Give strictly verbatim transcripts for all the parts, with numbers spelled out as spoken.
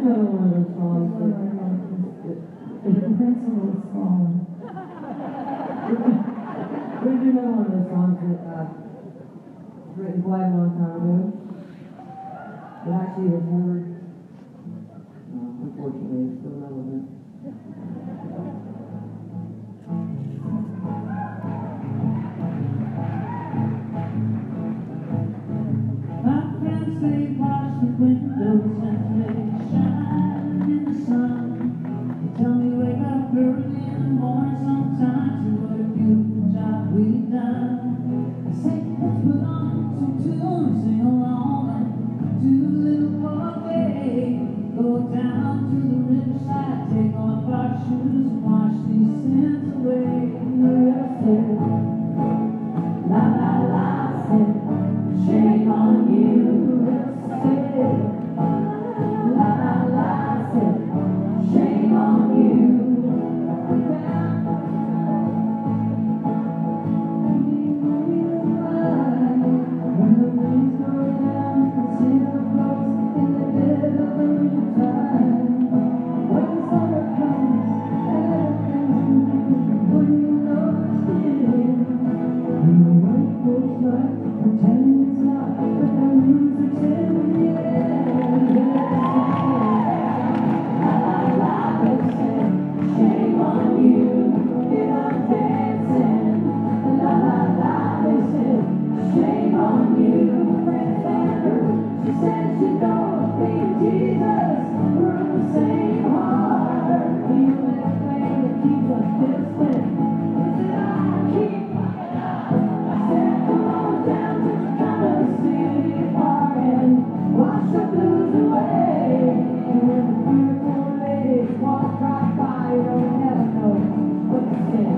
another one of those songs that The pencil is falling. we do another one of those songs that uh, was written quite a long time ago. It actually was never, uh, unfortunately, it's still relevant. My friends, they wash the windows and they shine in the sun. They tell me wake up early in the morning sometimes and what a beautiful job we've done. I say let's put on some tunes, sing along and do a little buffet. Go down to the riverside, take off our shoes and wash these sins away. La la la, say, shame on you. Say, la la la, say, shame on you. When the winds go down, see the boats in the dead of the winter time. When the summer comes, everything's when you know it's here. When the white folks like pretend it's not, but the music's in the air. La la la, they say, shame on you. If I'm dancing, la la la, they say, shame on you. She said she don't need Jesus. We're the same heart. The only thing that keeps us distant is that I keep fucking up. I said, come on down to the kind of city park and wash the blues away. And when the beautiful ladies walk right by, you don't never know what to say.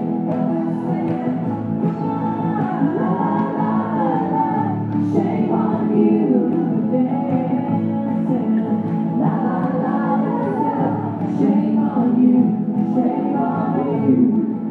La la la la, shame on you. Dancing, la la la, shame on you, shame on you.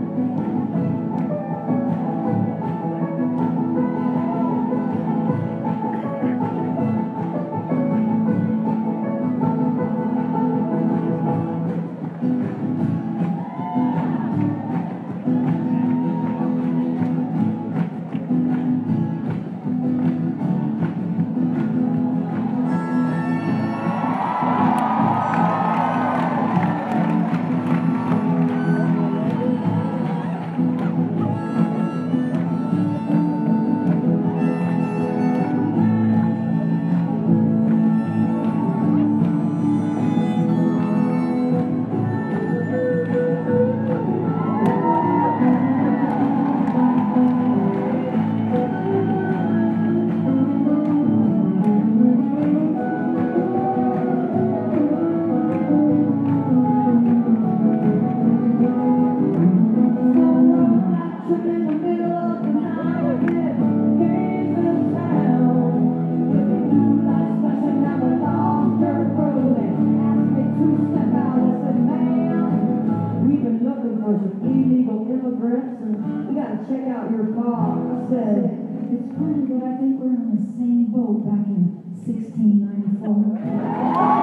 Check out your car. I said, It's funny, but I think we're on the same boat back in sixteen ninety-four.